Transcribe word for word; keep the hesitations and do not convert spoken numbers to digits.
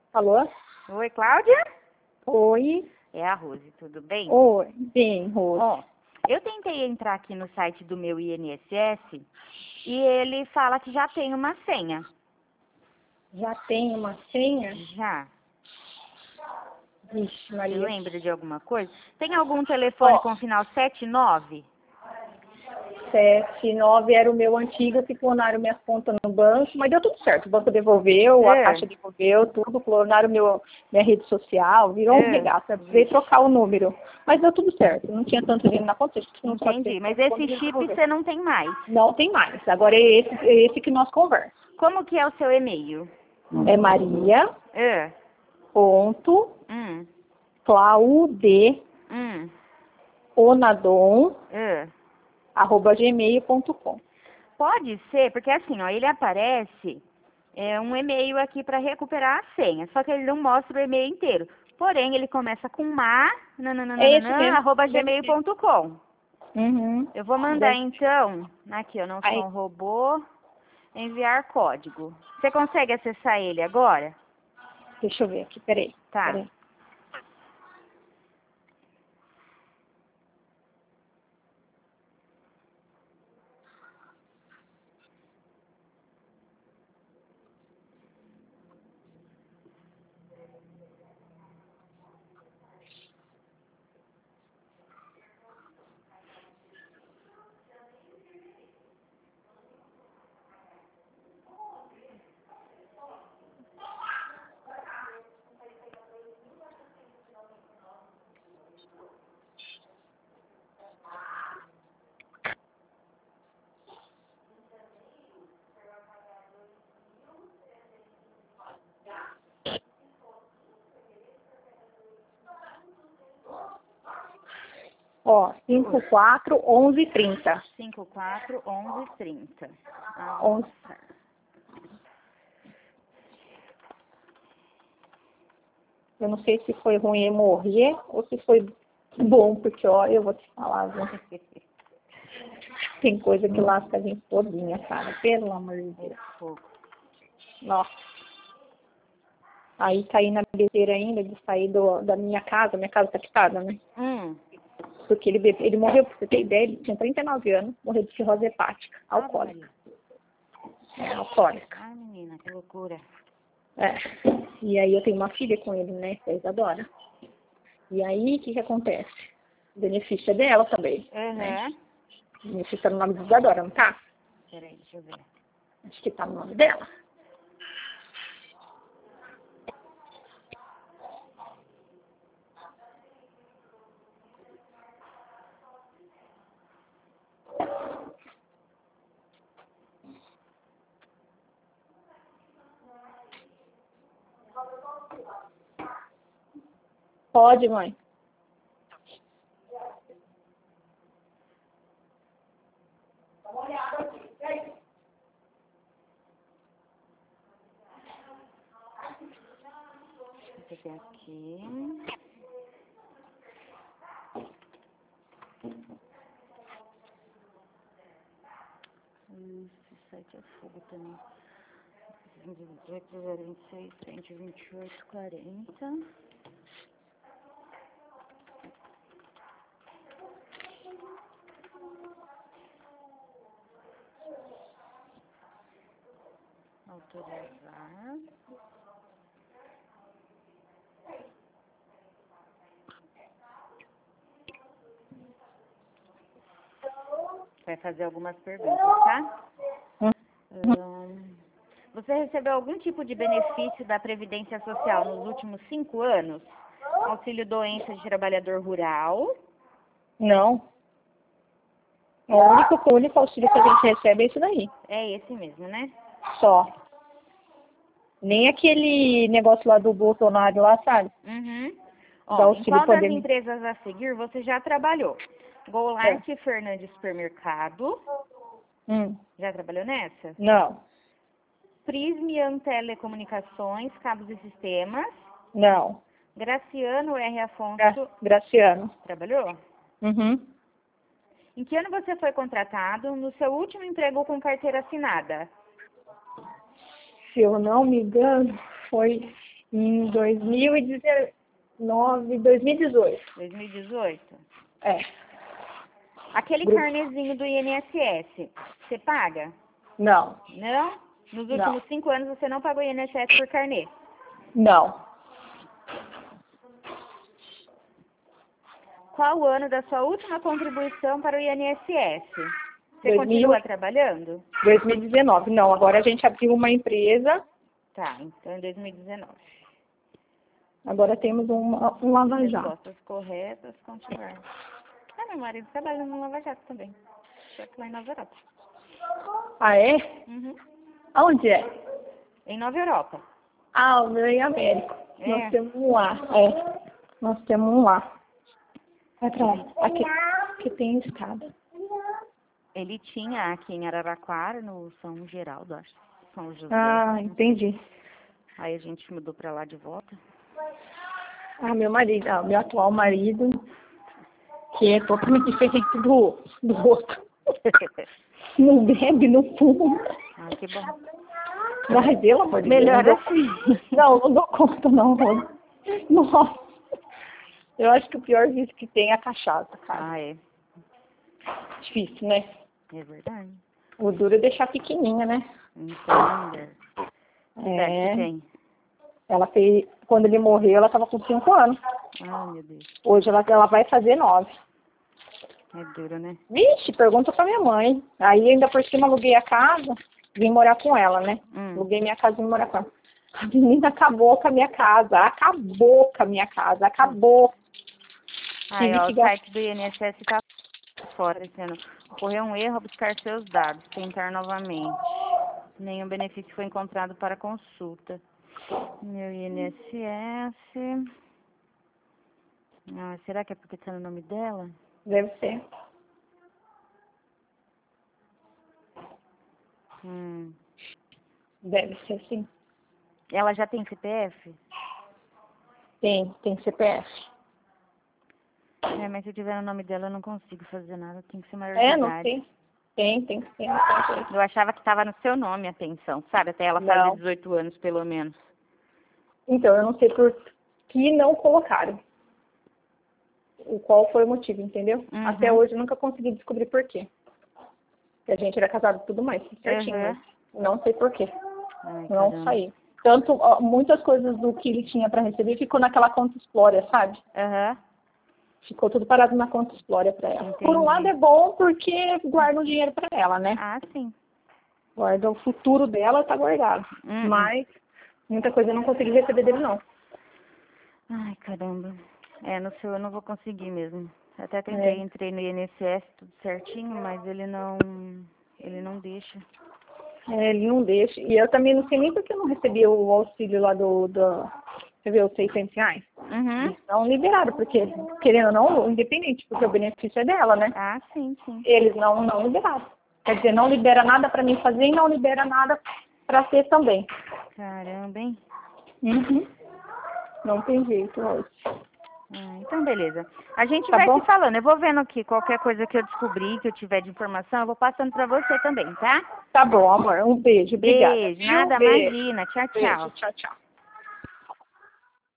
Alô? Oi, Cláudia? Oi. É a Rose, tudo bem? Oi, bem, Rose. Ó, eu tentei entrar aqui no site do meu I N S S e ele fala que já tem uma senha. Já tem uma senha? Já. Vixe, Você Maria. lembra de alguma coisa? Tem algum telefone Ó, com final sete nove? sete, nove era o meu antigo, que clonaram minhas contas no banco, mas deu tudo certo. O banco devolveu, a É. caixa devolveu, tudo, clonaram meu, minha rede social, virou um É. regaço. Eu precisei trocar o número. Mas deu tudo certo. Não tinha tanto dinheiro na conta, não só Entendi. ter Mas quando esse eles chip devolveram. você não tem mais. Não tem mais. Agora é esse, é esse que nós conversamos. Como que é o seu e-mail? É Maria É. ponto Hum. Claude Hum. Onadon É. arroba gmail ponto com. Pode ser, porque assim, ó, ele aparece é, um e-mail aqui para recuperar a senha, só que ele não mostra o e-mail inteiro. Porém, ele começa com ma, É esse nananana, mesmo. arroba Deve gmail ser. ponto com. Uhum. Eu vou mandar Deve- então, aqui eu não sou Aí, um robô, enviar código. Você consegue acessar ele agora? deixa eu ver aqui, peraí. Tá. peraí. Ó, cinco quatro onze trinta. cinco quatro onze trinta. onze. Eu não sei se foi ruim em morrer ou se foi bom, porque, ó, eu vou te falar, viu? Tem coisa que lasca a gente todinha, cara. Pelo amor de Deus. Nossa. Aí caí na besteira ainda de sair do, da minha casa, minha casa tá quitada, né? Hum. Porque ele, bebe- ele morreu, pra você ter ideia, ele tinha trinta e nove anos, morreu de cirrose hepática, alcoólica. É, alcoólica. Ai, menina, que loucura. É. E aí eu tenho uma filha com ele, né, que é a Isadora. E aí, o que que acontece? O benefício é dela também, né? Uhum. O benefício tá no nome de Isadora, não tá? Peraí, deixa eu ver. Acho que tá no nome dela. Pode, mãe. Esse aqui é aqui. Hum, Esse site é fogo também. cento e vinte e oito, zero vinte e seis, cento e vinte e oito, quarenta. Autorizar. Vai fazer algumas perguntas, tá? Hum, você recebeu algum tipo de benefício da Previdência Social nos últimos cinco anos? Auxílio doença de trabalhador rural? Não. O único, o único auxílio que a gente recebe é isso daí. É esse mesmo, né? Só. Nem aquele negócio lá do Bolsonaro lá, sabe? Uhum. Da Ó, em auxílio qual das pandemia. empresas a seguir você já trabalhou? Goulart Fernandes Supermercado. Hum. Já trabalhou nessa? Não. Prismian Telecomunicações, Cabos e Sistemas. Não. Graciano R. Afonso. Gra Graciano. Trabalhou? Uhum. Em que ano você foi contratado no seu último emprego com carteira assinada? Se eu não me engano, foi Em dois mil e dezenove, dois mil e dezoito. dois mil e dezoito? É. Aquele Grupo. carnezinho do I N S S, você paga? Não. Não? Nos Não. últimos cinco anos você não pagou I N S S por carnê? Não. Qual o ano da sua última contribuição para o I N S S? Você dois mil continua trabalhando? dois mil e dezenove. Não, agora a gente abriu uma empresa. Tá, então em dois mil e dezenove. Agora temos uma, um lava-jato. Respostas corretas, continuar. Ah, meu marido trabalha no Lava Jato também. Chefe lá em Nova Europa. Ah, é? Uhum. Aonde é? Em Nova Europa. Ah, o meu é em América. É. Nós temos um lá. É. Nós temos um lá. Atrás. Aqui, aqui tem escada. Ele tinha aqui em Araraquara, no São Geraldo, acho. São José. Ah, entendi. Aí a gente mudou pra lá de volta. Ah, meu marido, ah, meu atual marido, que é totalmente diferente do, do outro. Não bebe, não fuma. Ah, que bom. Mas, pelo amor de Melhor Deus, assim. não, não dou conta, não, Rose. Nossa. Eu acho que o pior vício que tem é a cachaça, cara. Ah, é. Difícil, né? É verdade. O duro é deixar pequenininha, né? Entender. Que idade É. que tem? Ela fez, quando ele morreu, ela estava com cinco anos. Ah, meu Deus. Hoje ela, ela vai fazer nove. É duro, né? Vixe, pergunta pra minha mãe. Aí ainda por cima aluguei a casa, vim morar com ela, né? Hum. Aluguei minha casa e vim morar com ela. A menina acabou com a minha casa, acabou com a minha casa, acabou. Aí, Tive ó, que o gastar. site do I N S S tá fora, dizendo, ocorreu um erro ao buscar seus dados, tentar novamente. Nenhum benefício foi encontrado para consulta. Meu I N S S... Ah, será que é porque tá no nome dela? Deve ser. Hum. Deve ser sim. Ela já tem C P F? Tem, tem C P F. É, mas se tiver no nome dela eu não consigo fazer nada, tem que ser maior É, de não idade. tem. Tem, tem que ter. Não tem jeito. Eu achava que estava no seu nome a pensão, sabe? Até ela fazer Não. dezoito anos, pelo menos. Então, eu não sei por que não colocaram. O qual foi o motivo, entendeu? Uhum. Até hoje eu nunca consegui descobrir por quê. Porque a gente era casado e tudo mais, tudo certinho, Uhum. mas não sei por quê. Ai, Não caramba. saiu. Tanto, ó, muitas coisas do que ele tinha para receber ficou naquela conta Explorer, sabe? Aham. Ficou tudo parado na conta Explorer para ela. Entendi. Por um lado é bom porque guarda o dinheiro para ela, né? Ah, sim. Guarda o futuro dela, tá guardado. Uhum. Mas muita coisa eu não consegui receber dele, não. Ai, caramba. É, no seu eu não vou conseguir mesmo. Até tentei, É. entrei no I N S S, tudo certinho, mas ele não... Ele não deixa. É, ele não deixa. E eu também não sei nem porque eu não recebi o auxílio lá do... do você viu, os seiscentos reais? Uhum. Eles não liberaram, porque, querendo ou não, independente, porque o benefício é dela, né? Ah, sim, sim. Eles não, não liberaram. Quer dizer, não libera nada para mim fazer e não libera nada para ter também. Caramba, hein? Uhum. Não tem jeito hoje. Ah, então, beleza. A gente Tá vai bom? se falando. Eu vou vendo aqui qualquer coisa que eu descobrir, que eu tiver de informação, eu vou passando pra você também, tá? Tá bom, amor. Um beijo. Obrigada. Beijo. Viu? Nada, Beijo. imagina. Tchau, Beijo. tchau. Tchau, tchau.